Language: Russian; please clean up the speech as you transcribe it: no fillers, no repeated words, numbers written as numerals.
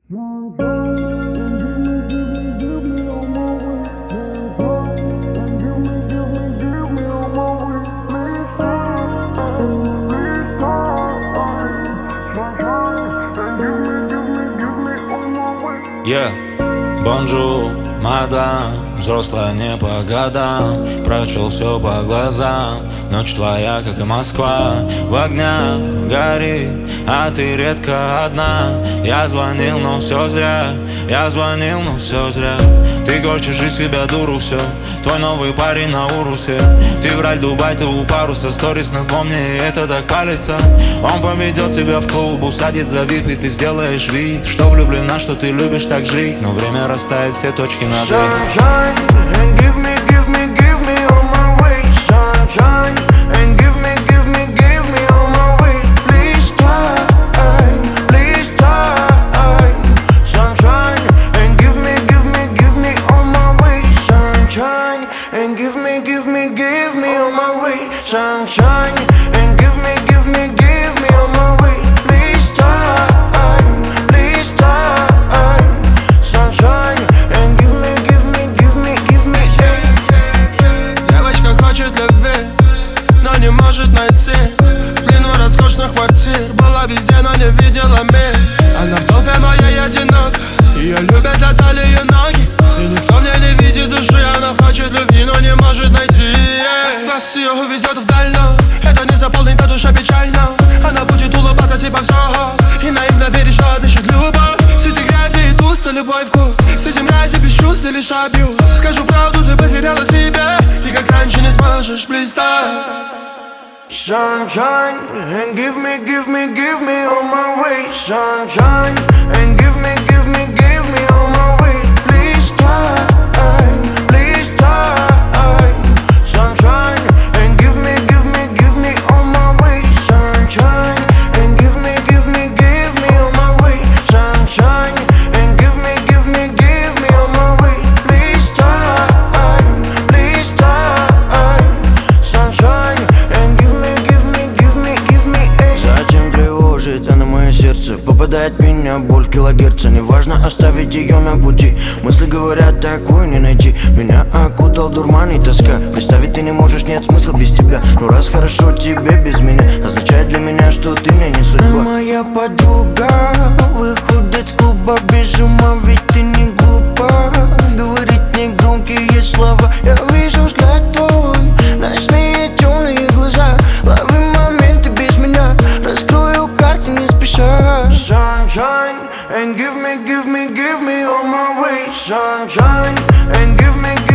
Бонжур, мадам, взрослая не по годам. Прочел все по глазам. Ночь твоя, как и Москва, в огнях горит, а ты редко одна. Я звонил, но все зря. Ты корчишь из себя дуру, все. Твой новый парень на урусе. Февраль, Дубай, ты у паруса. Сторис назло мне, и это так палится. Он поведет тебя в клуб, усадит за вип, и ты сделаешь вид, что влюблена, что ты любишь так жить. Но время расставит все точки над «и». Sunshine, and give me all my way. Sunshine, and give me all my way. Please time. Sunshine, and give me all my way. Sunshine, and give me all my way. Sunshine, and give me all my way. Please time. Sunshine, and give me. Девочка хочет любви, но не может найти. В плену роскошных квартир, была везде, но не видела мир. Она в толпе, но я одинок. Ее любят за талию ноги, и никто в ней не видит души. Она хочет любви, но не может найти. С ее увезет вдаль, но это не заполнит, а душа печально. Она будет улыбаться, типа все, и наивно верить, что отыщет любовь. Среди грязи и туста любой вкус, среди мрази без чувств и лишь абьюз. Скажу правду, ты потеряла себя, и как раньше не сможешь блистать. Sunshine, and give me all my way. Sunshine, and give me all my way. Please time. Sunshine, and give me all my way. Sunshine, and give me all my way. Sunshine, and give me all my way. Please time. Sunshine, and give me. Зачем тревожит она мое сердце? Попадает в меня боль в килогерца. Неважно оставить ее на пути. Мысли говорят, такую не найти. Меня окутал дурман и тоска. Представить ты не можешь, нет смысла без тебя. Но раз хорошо тебе без меня, означает для меня, что ты мне не судьба. Моя подруга выходит с клуба без ума, ведь ты не глупа. Говорит негромкие слова. Я вижу взгляд твой, ночные темные глаза. Лови моменты без меня, раскрою карты не спеша. Sunshine, and give me all my way. Sunshine, and give me